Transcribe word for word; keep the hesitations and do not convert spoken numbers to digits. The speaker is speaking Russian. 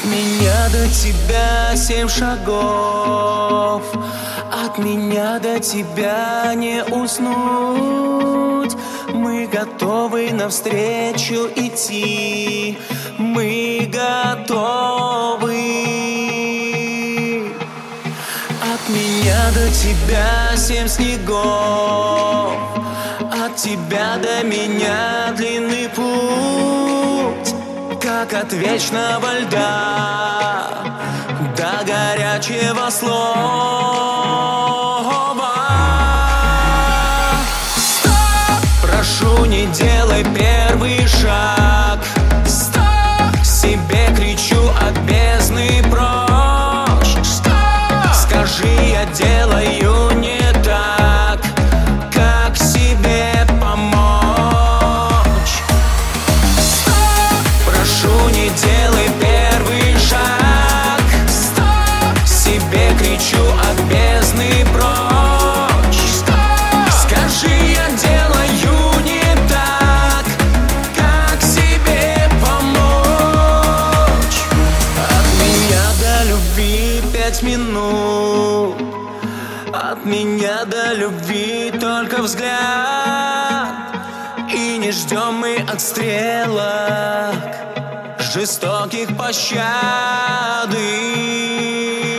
меня до тебя семь шагов, от меня до тебя не уснуть. Мы готовы навстречу идти, мы готовы. От меня до тебя семь снегов, от тебя до меня длинный путь, как от вечного льда до горячего слова. Стоп! Прошу, не делай первый шаг. Стоп! Себе кричу от бездны прочь. Стоп! Скажи, я делаю не так, как себе помочь. Стоп! Прошу, не делай первый шаг. Стоп! Себе кричу от бездны прочь. Стоп! Скажи, я делаю не так, как себе помочь. От меня до любви пять минут, от меня до любви только взгляд. И не ждем мы от стрелок жестоких пощады.